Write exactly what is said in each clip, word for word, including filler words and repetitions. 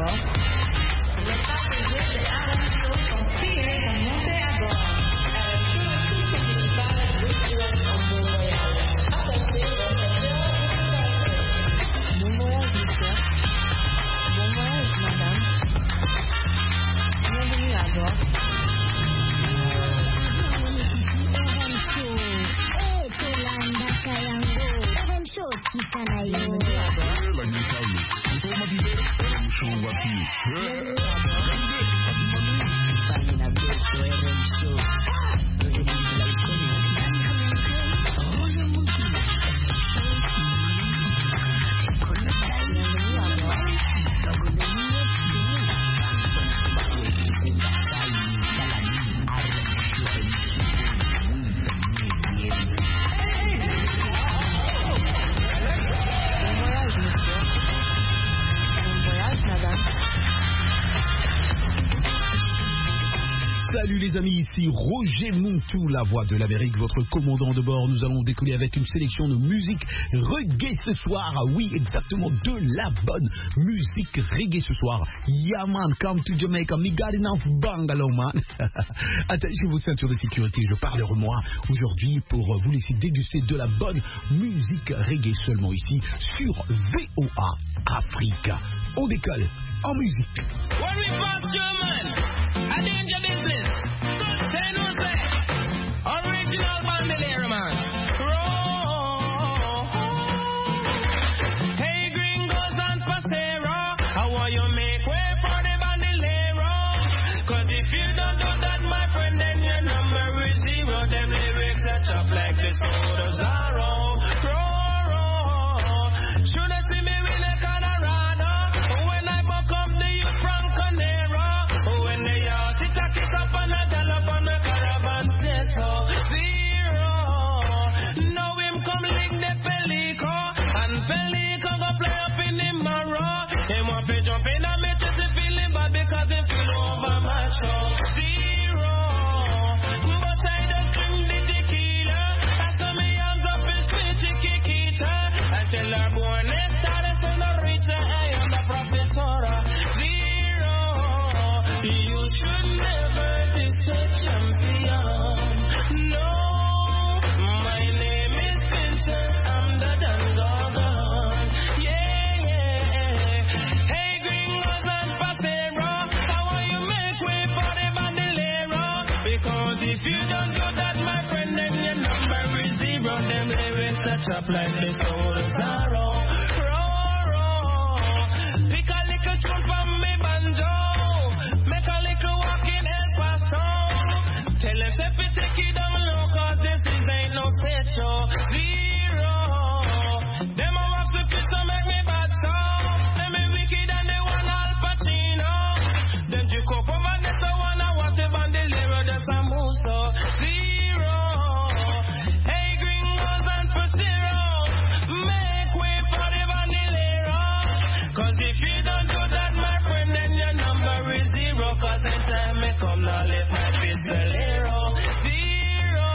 bord. Les passagers de Adam Show sont priés de monter à bord. Adam Show et tous ses équipages vous souhaitent un bon voyage. Attachez votre cœur et bon voyage, monsieur. Bon voyage, madame. Bienvenue à bord. Salut les amis, ici Roger Montou, la voix de l'Amérique, votre commandant de bord. Nous allons décoller avec une sélection de musique reggae ce soir. Ah oui, exactement, de la bonne musique reggae ce soir. Yeah man, come to Jamaica, me got enough bungalow man. Attachez vos ceintures de sécurité, je parle de moi aujourd'hui pour vous laisser déguster de la bonne musique reggae seulement ici sur V O A Africa. On décolle en musique. When we pass German, a danger business. Say no say. Original bandolero man. Roll. Hey gringos and pasero, how will you make way for the bandolero? Cause if you don't do that, my friend, then your number is zero. Them lyrics that chop like the sodas are roll. Roll, roll. Should I see me win a Colorado? When I buck up the youth from Conero. When they all sit a kick up and a gallop on the caravan say so. Zero. Now him come lick the Pelico, and Pelico go play up in the marrow. Him want to jump in and make it feeling bad because he feel over my show. Zero. But I don't drink the tequila. I saw me hands up in sweet chiquita. Until our born is started to the reach I am the professor. Zero. You should never diss a champion. No, my name is Fincher. I'm the Dangogon. Yeah, yeah. Hey, gringos and pasero, how will you make way for the bandolero? Because if you don't do that, my friend, then your number is zero. Them lyrics that chop like the soul of sorrow. Roll, roll. Pick a little tune from me banjo. Make a little walk in El Paso. Tell them if we take it down low, cause this is ain't no set show. Zero. Them a watch the pitch so make me bad so. Them me wicked and they want Al Pacino. Them drink up over there so wanna watch the bandolero just a move so. Zero. Hey gringos and pasero, make way for the bandolero. Cause if you don't do that, my friend, then your number is zero. Cause in time me come now live my pistolero. Zero.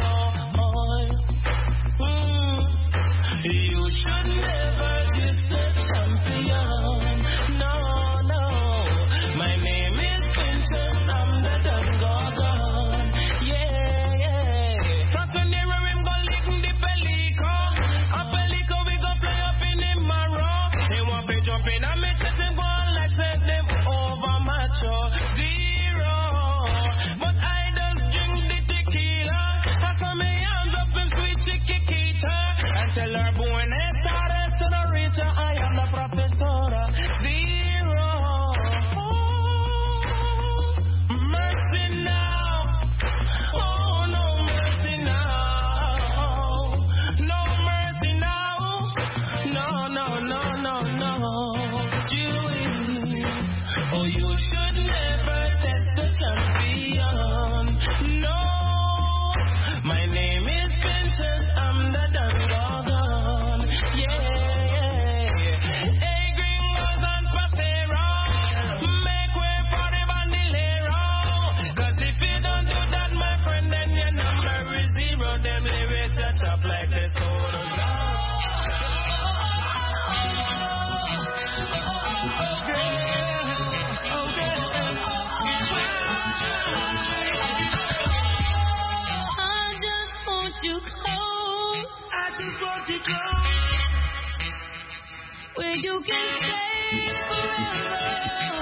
Mm. You should never diss the champion. No, no. My name is Fincher. I'm the Dangogon. Yeah, yeah. Falconero him go lick the Pelico. A Pelico we go fly up in the marrow. They want to jump in and me chest them go on like set them over macho. Zero. But I don't drink the tequila. I saw me hands up in sweet chiquita. Until her born is started to the reach I am the professor. Zero. Oh, mercy now. Oh, no mercy now. No mercy now. No, no, no, no, no. You, oh, you should never test the champion. No, my name is Vincent. I'm the Dangogon. want you close. Where you can stay forever.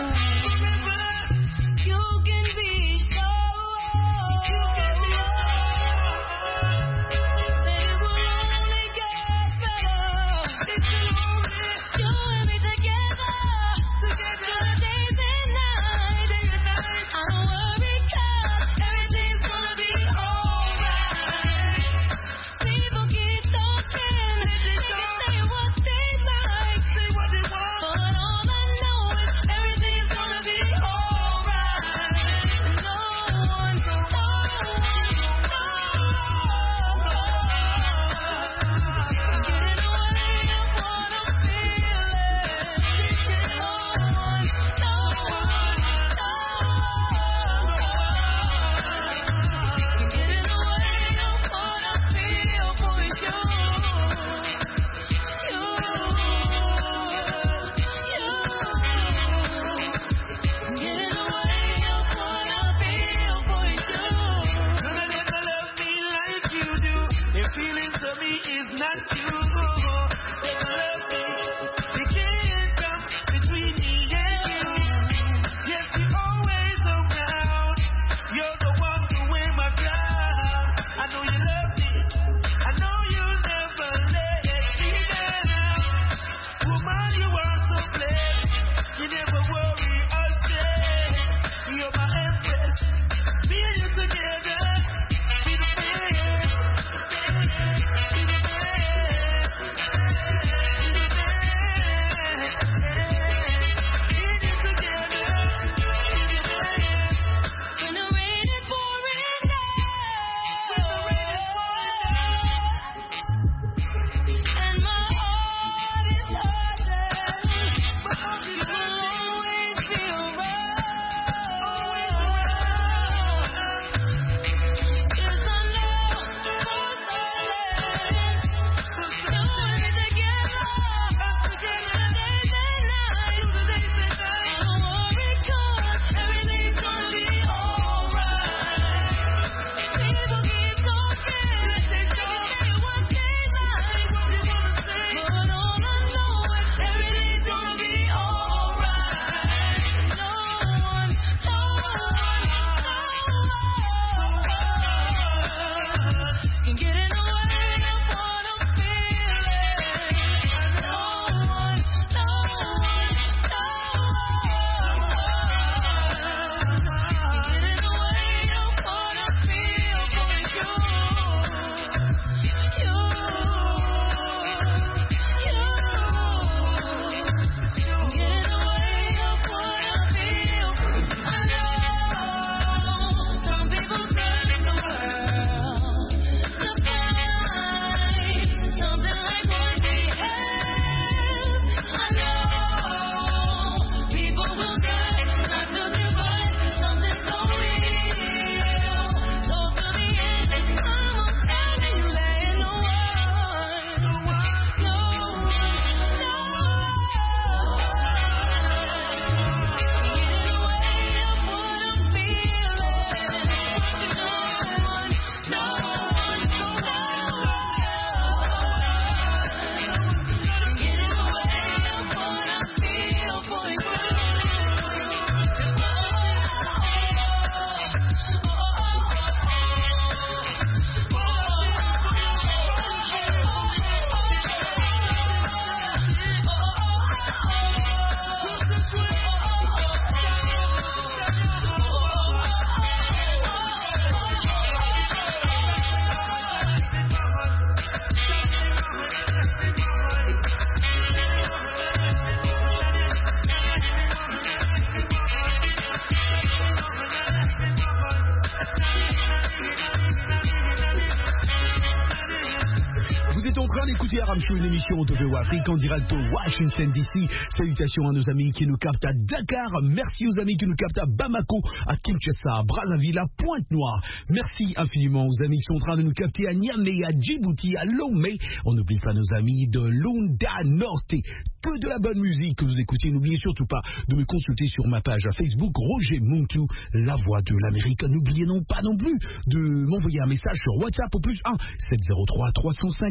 êtes en train d'écouter Aram Show, une émission de V O Afrique en direct de Washington D C. Salutations à nos amis qui nous captent à Dakar. Merci aux amis qui nous captent à Bamako, à Kinshasa, à Brazzaville, à Pointe-Noire. Merci infiniment aux amis qui sont en train de nous capter à Niamey, à Djibouti, à Lomé. On n'oublie pas nos amis de Lunda Norte. Que de la bonne musique que vous écoutez. N'oubliez surtout pas de me consulter sur ma page à Facebook, Roger Muntu, la voix de l'Amérique. N'oubliez non pas non plus de m'envoyer un message sur WhatsApp au plus un sept zéro trois trois cent cinquante trente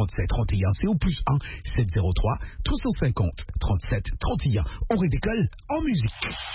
trente-sept trente et un. C'est au plus un sept zéro trois trois cent cinquante trente-sept trente et un. On redécolle en musique.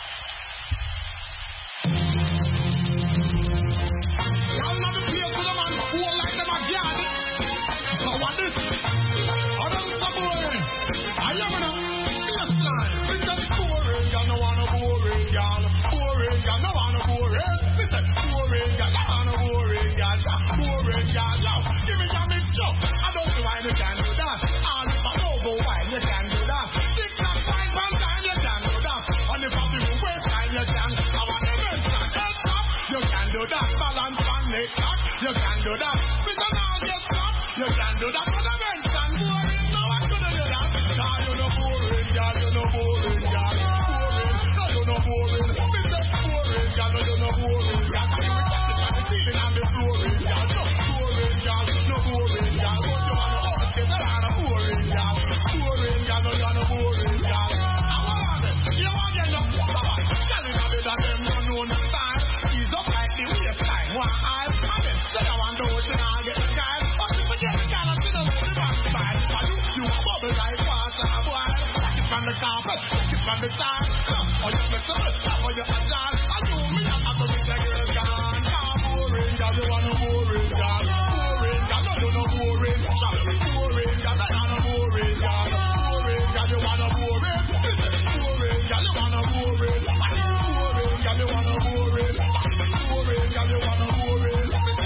You can do that. With an all get stop. You can do that. But the men's and boring. No one could do that. Nah, you no boring, girl. You no boring, girl. Boring. No, you no boring. Mister Boring, girl. No, you no boring, girl. You be touching on the ceiling and the flooring, girl. No boring, girl. No boring, girl. But you want to always get around a boring, girl. Boring, girl. No, you no boring, girl. I want it. You want to get up. Girl, in a bit of them no known style. He's up like the waistline. One eye. Say I want to know what I get the guy. But if you get the guy, I'm still the back side. But you, you bubble like water, boy. Take it from the carpet, take it from the side. Or you make some stuff for your child. And you, me, I'm not going to be the girl gone. Now boring, girl, you want to boring, girl. Boring, girl, no, you no boring. Boring, girl, I want to boring, girl. Boring, girl, you want to boring. Boring, girl, you want to boring. Boring, girl, you want to boring. Boring, girl, you want to boring.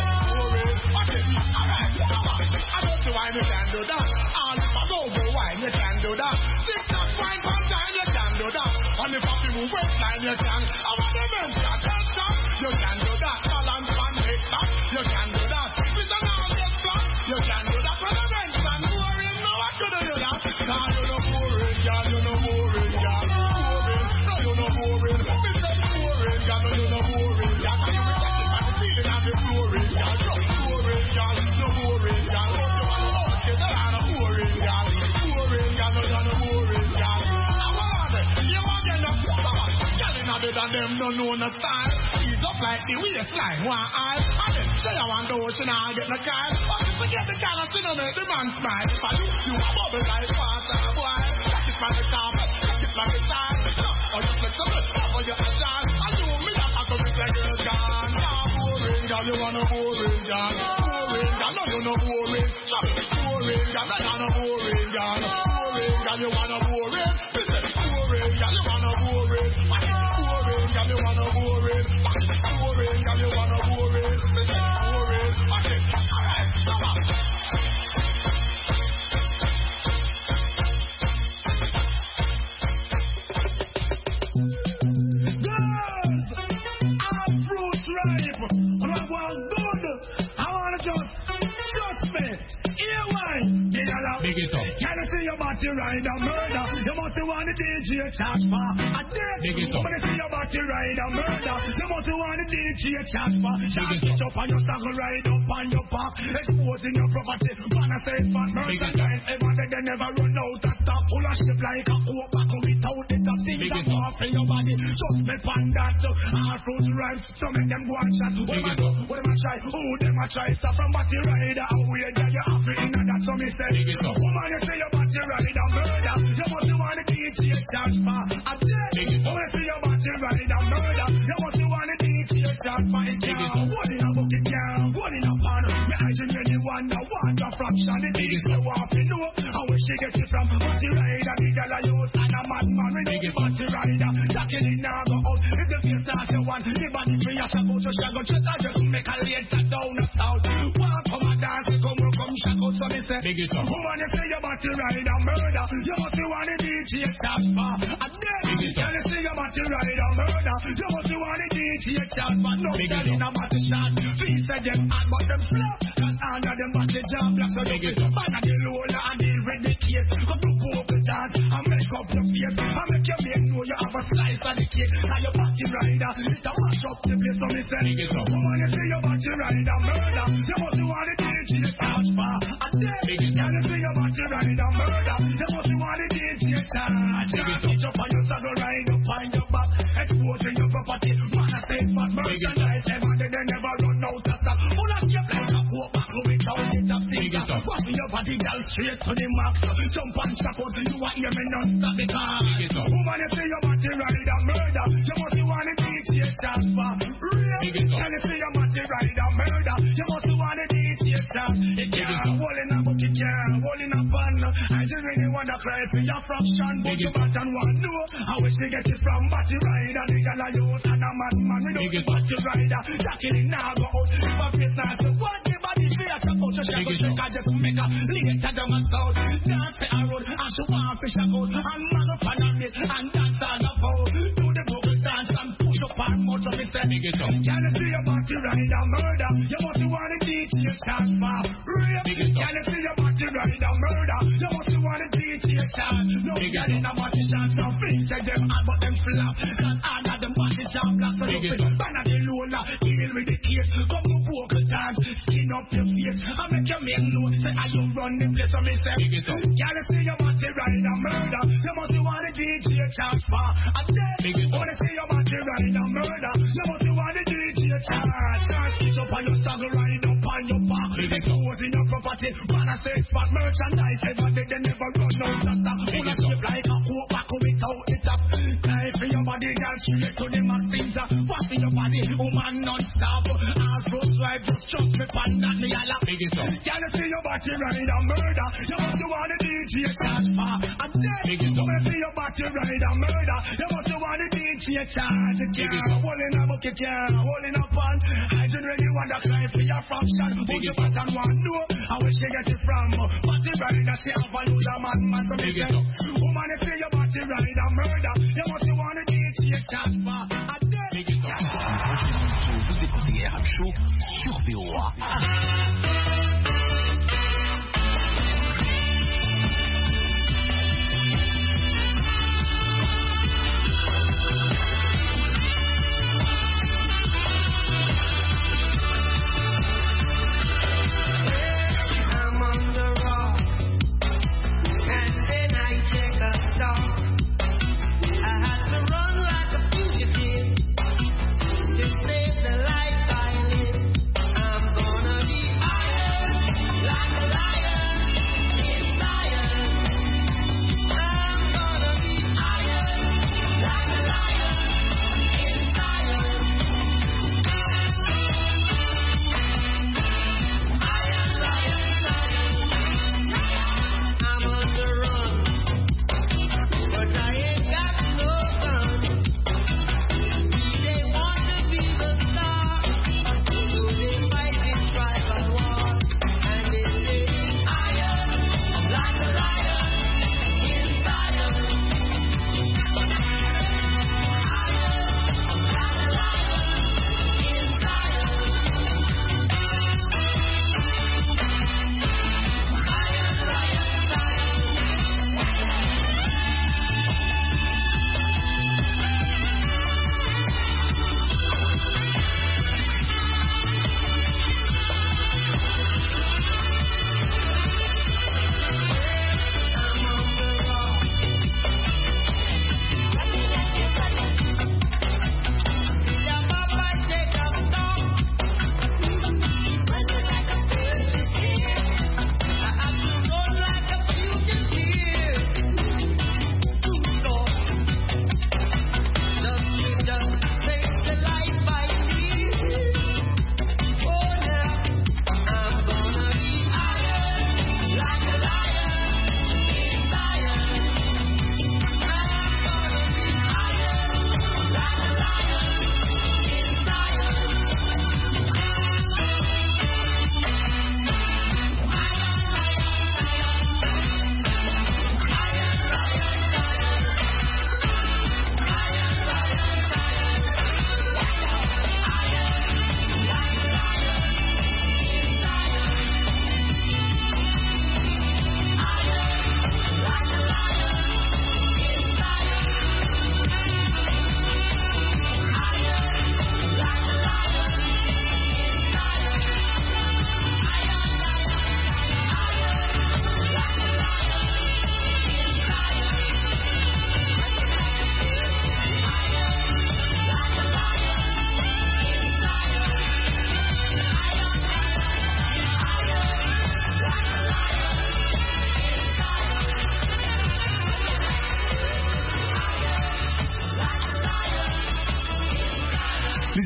Wine you can do that. All if I go go wine you can do that. Six top wine from time you can do that. On the poppy move waistline you can. I want the men's got that stop. You can do that. Balance and make that. You can do that. With an all get flat. You can do that. When the men's and boring. No I couldn't do that. Nah you no boring girl. You no boring girl. Boring. No you no boring. Mister Boring girl. No you no boring girl. And you be touching on the ceiling and the flooring girl. No boring girl. No boring girl. And them don't know no style. He's up like the waistline, one eye. And then say I want the ocean, I get the car. But if you get the car, you don't make the man smile. If I do, you a bubble like water, boy. Take it from the carpet, take it from the side. Or you flip some stuff on your child. And you, me, I'm not going to be girl gone. Now boring, girl, you want a boring, girl. Boring, girl, no, you no boring. Boring, girl, I want a boring, girl. Boring, girl, you want a boring. Boring, girl, you want a boring. Girl, you wanna boring, boring, girl, you wanna boring, boring. Okay, alright, come on. Girls, I'm fruit ripe, and I want good. I wanna just trust me. Here wine, me allow. Big it up. Can you see your body ride a murder? You must want the D J charge for a day. Big it up. When you see your body ride a murder, you must want the D J charge for. Charge it up and you start to ride up on your park, exposing your property. Man, I say fat merchandise. Ever they they never run out of stock. Full of shit like a coke back without it. The things that off in your body. Just me pan that. All fruits ripe, some of them go and chat. What am I do? What am I try? Who them I try? Stop from body rider. How we get you off in and that's what me say. Woman, you say your body ride a murder. You must want the D J charge for a day. When you see your body ride a murder, you must want the D J charge for a day. One in a bucket, girl. One in a pan. Me I just really wonder what the fraction it is. You want to know how she get it from. Body rider, the girl I use and a madman. We know the body rider. Jackie in now go out. If the face starts you want, the body free as a go to shago. Just a just make a later down the south. Walk come and dance, come come shago. So me say, woman, you say your body ride a murder. You must want the D J charge for a day. Can you see your body ride a murder? You must want the D J charge for no girl in a body shot. Please say them hard but them flop. Cause under them body jam black. So you can man at the lola and deal with the case. Come to vocal dance and make up your face. And make your make know you have a slice of the cake. Now your body rider, it's a mash up the place. So me say, woman, you say your body ride a murder. You must want the D J charge for a day. Can you see your body ride a murder? You must want the D J charge. Reach up on your saddle, ride up on your back. Exposing your property. Man, I say fat merchandise. Ever they never run out of stock. Full of skip like a coke back without it a finger. What's your body, girl, straight to the max. Jump and stop out, you are here, me non-stop because woman, you say your body ride a murder. You must want to D J transfer. Real, can you say your body ride a murder? You must want to D J transfer. It can't hold in a book, it can't hold in a pan. I just really want to cry for your fraction, but you got and want to know. I wish you get it from body rider. The girl are youth and a madman. We don't body rider. Jackie in now go out. If I fit now, so what the body fear to go to shake out. I just make a later down and south. Dance the road and she want fish a gold. And man up on a miss and dance on the pole. Do the bubble dance and push up and mouth of me say. Can you see your body rider murder? You must want to teach your chance for real. Can you see your body rider murder? You must want to teach your chance. No girl in a body chance. No things say them hard but them flap. Cause all of them body jam black. So you feel ban of the lola. Deal with the case. Come to vocal dance. Skin up your face. I make your men know. Say how you run the place. So me say. Can you see your body rider murder? You must want to teach your chance for a death. Wanna see your body rider murder? You must want to teach your chance. Can't switch up on your saddle, ride up on your back. Expose in your property. Wanna say spot merchandise. Everybody they never run out of that. Wanna shape like a hook back without it up. Life for your body, girl, straight to the max things. What's for your body, woman non-stop. As Rose wife, just trust me, pan that me a lap. Can you see your body ride a murder? You must want to D J charge for a death. Wanna see your body ride a murder? You must want to D J charge. You can't hold in a book, you can't hold in a pan. I just really want to cry for your fraction. Put your pattern one, no. I wish you get it from. Body rider, she have a load of man, man, so me say. Woman, if you your body ride a murder, you must want to D J charge for a death. Vous écoutez R M Show sur V O A. To save the life I live, I'm gonna be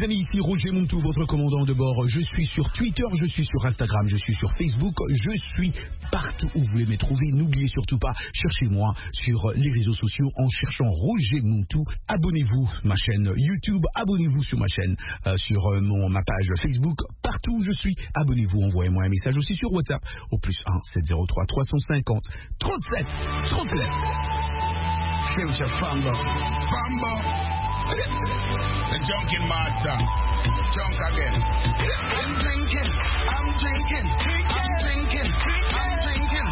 amis, ici Roger Montou, votre commandant de bord. Je suis sur Twitter, je suis sur Instagram, je suis sur Facebook, je suis partout où vous voulez me trouver. N'oubliez surtout pas, cherchez-moi sur les réseaux sociaux en cherchant Roger Montou. Abonnez-vous ma chaîne YouTube, abonnez-vous sur ma chaîne, euh, sur euh, mon, ma page Facebook. Partout où je suis, abonnez-vous, envoyez-moi un message aussi sur WhatsApp au plus un sept zéro trois trois cent cinquante trente-sept trente-sept. Future Fambo. Fambo. The junkin' master. Junk again. I'm drinking. I'm drinking. I'm drinking. I'm drinking.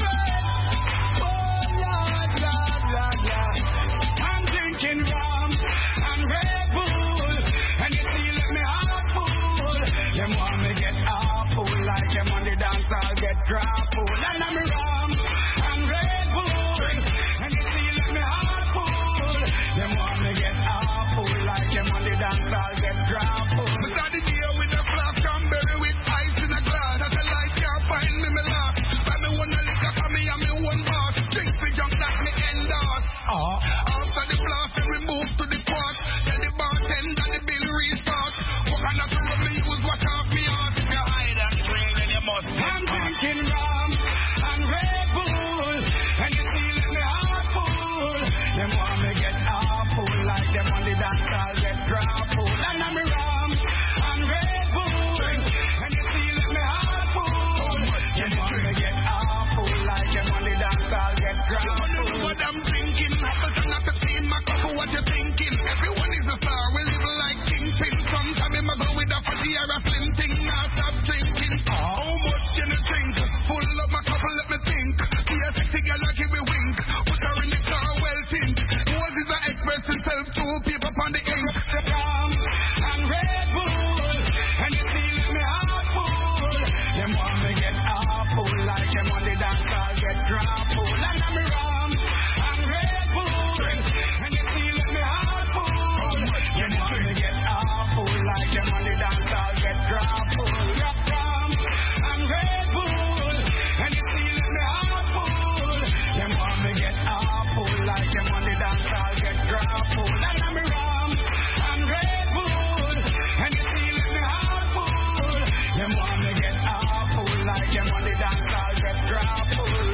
Oh, Lord, Lord, Lord, Lord. I'm drinking rum and Red Bull. And you see, let me heart full. Them want me get awful. Like them on the dance, I'll get grappled. And I'm rum and Red Bull. And you see, let me heart full. Them want me get awful. Like them on the dance, I'll get grappled. But I did deal with a flask, cranberry with ice in a glass. As a light can't find me, me laugh. But me want a liquor for me and me one boss. Drink me junk that me endorse. Uh, after the blast, then we move to the pot. Tell the bartender the bill restart. What kind of rum me use, wash off me out. If you hide and drink, then you must. I'm drinking rum and Red Bull. And you see, let me heart full. Them want me get awful. Like them on the dance, I'll get grappled. And I'm rum and Red Bull. And you see, let me heart full. Them want me get awful. Like them on the dance, I'll get grappled. You know what I'm drinking. Apples and apple in my cup. What you thinking? Everyone is a star. We live like kingpin. Sometimes I go with a fatty or a slim thing. Now stop drinking. How much can you drink? Full up my cup and let me think. See a sexy girl like give me wink. Put her in the car well think. Moses a express himself to people on the ink. Rum and Red Bull. And you see let me heart full. Them want me get awful. Like them on the dance I'll get grappled. And I'm rum and Red Bull. And you see let me heart full. Them want me get awful. Like them on the dance I'll get grappled. Rum and Red Bull. And you see let me heart full. Them want me get awful. Like them on the dance I'll get grappled. And I'm rum and Red Bull. And you see let me heart full. Them want me get awful. Like them on the dance I'll get grappled.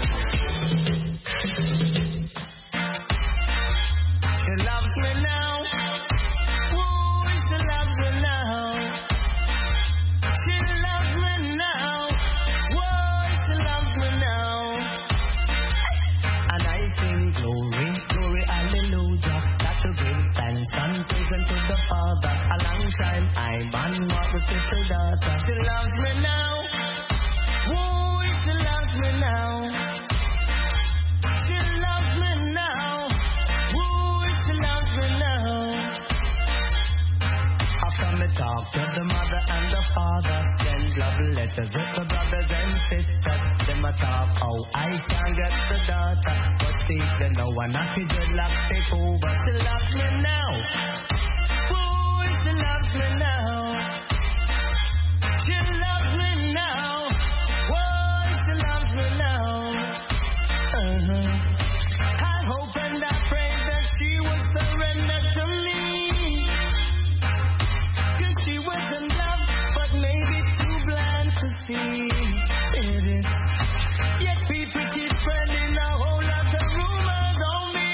She loves me now. Ooh, she loves me now. She loves me now. Whoa, she loves me now. And I sing glory, glory, hallelujah. Got to give thanks and praise unto the Father. A long time I'm on what the little daughter. She loves me now. Whoa, she loves me now. She loves me now. Whoa, she loves me now. After me talk to the mother and the father, send love letters with the brothers and sisters. Them a talk how I can get the daughter, but see they know I'm not the dreadlock take over. She loves me now. Whoa, she loves me now. She loves me now. Whoa, she loves me now. Uh-huh. I hope and I pray that she will surrender to me. Cause she was in love, but maybe too blind to see. It is. Yet people keep spreading a whole lot of rumors on me.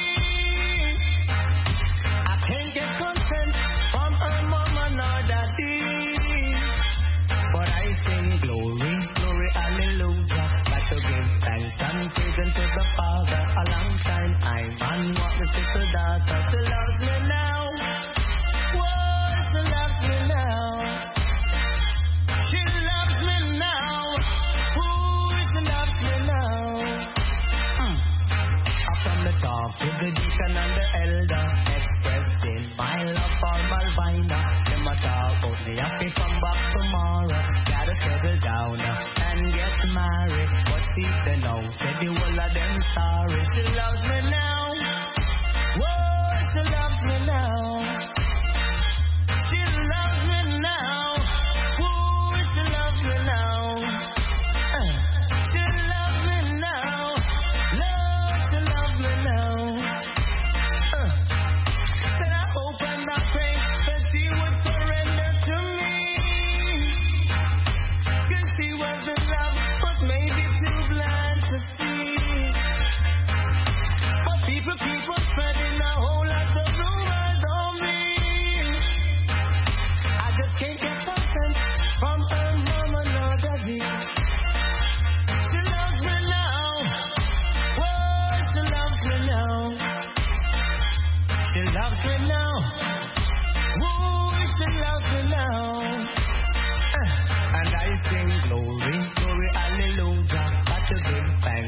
I can't get consent from her mama nor daddy. But I sing glory, glory, hallelujah. Got to give thanks and praise unto the Father. A long time I'm on what the little daughter. She loves me now. Whoa, she loves me now. She loves me now. Ooh, she loves me now. Mm. After me talk to the deacon and the elder, expressing my love for Malvina. Them a talk about me happy come back tomorrow. Gotta settle down and get married. But see they know, say the whole of them sorry. She loves me now. Whoa, she loves me now. She loves me now. Whoa, she loves me now. Uh, she loves me now. Lord, she loves me now. Uh, said I hope and I pray that she would surrender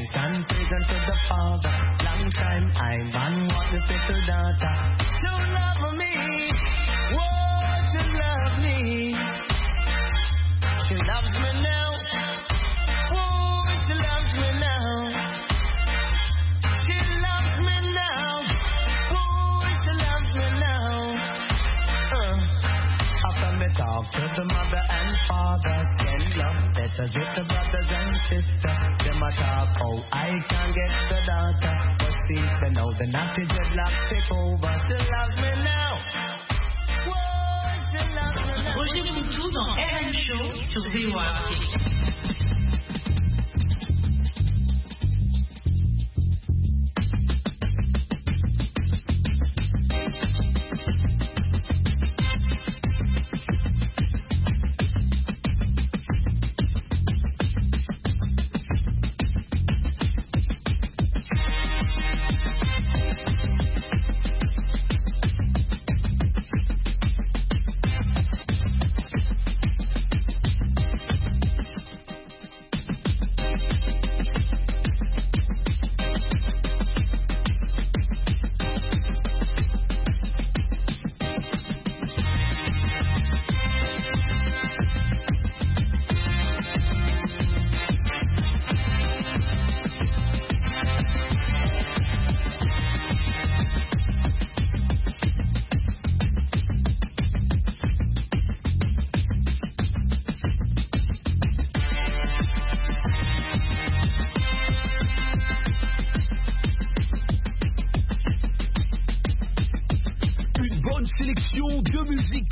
grace and praise unto the Father. Long time I'm on what the little daughter. To love me, whoa, to love me. She loves me now. Whoa, she loves me now. She loves me now. Whoa, she loves me now. Uh. After me talk to the mother and father, send love letters with the brothers and sisters. Them a talk how I can get the daughter, but see they know the naughty dreadlocks take over. She loves me now. Whoa, she loves me now. Roger Moutou dans R M Show sur V O A Afrique. Sélection de musique.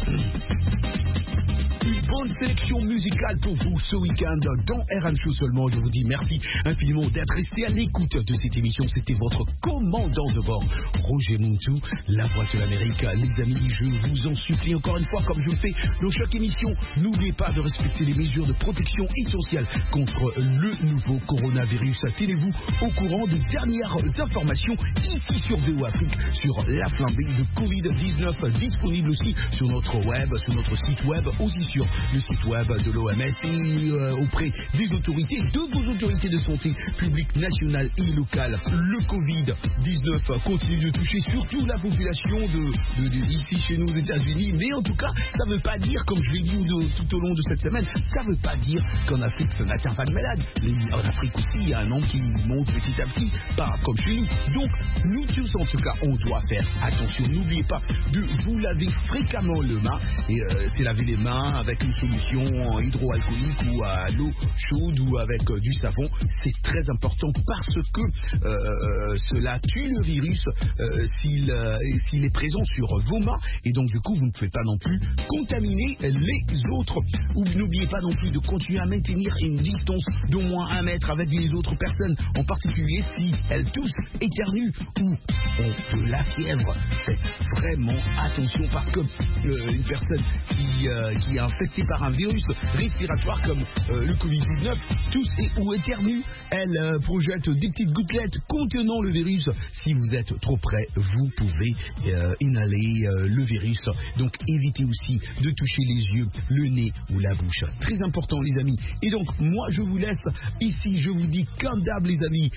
Une bonne sélection musicale pour vous ce week-end dans R M Show seulement. Je vous dis merci infiniment d'être resté à l'écoute de cette émission. C'était votre commandant de bord, Roger Moutou, la voix de l'Amérique. Les amis, je vous en supplie encore une fois, comme je le fais dans chaque émission, n'oubliez pas de respecter les mesures de protection essentielles contre le nouveau coronavirus. Tenez-vous au courant des dernières informations ici sur V O Afrique sur la flambée de covid dix-neuf, disponible aussi sur notre web, sur notre site web, aussi sur le site web de l'O M S et euh, auprès des autorités, de vos autorités de santé publique, nationale et locale. Le covid dix-neuf continue de toucher surtout la population de, de, de ici chez nous aux États-Unis, mais en tout cas, ça ne veut pas dire, comme je l'ai dit tout au long de cette semaine, ça ne veut pas dire qu'en Afrique, ça n'atteint pas de malade. En Afrique aussi, il y a un nombre qui monte petit à petit, pas comme chez nous. Donc, nous tous, en tout cas, on doit faire attention. N'oubliez pas de vous laver fréquemment le main. Et euh, c'est laver les mains avec une solution hydroalcoolique ou à l'eau chaude ou avec euh, du savon. C'est très important parce que euh, cela tue le virus euh, s'il, euh, s'il est présent sur vos mains. Et donc, du coup, vous ne pouvez pas non plus contaminer les autres. Ou n'oubliez pas non plus de continuer à maintenir une distance d'au moins un mètre avec les autres personnes, en particulier si elles toussent, éternuent ou ont de la fièvre. Faites vraiment attention parce que euh, une personne qui, euh, qui est infectée par un virus respiratoire comme euh, le covid dix-neuf tousse et ou éternue, elle euh, projette des petites gouttelettes contenant le virus. Si vous êtes trop près, vous pouvez euh, inhaler euh, le virus. Donc évitez aussi de toucher les yeux, le nez ou la bouche. Très important les amis. Et donc moi je vous laisse ici, je vous dis comme d'hab les amis,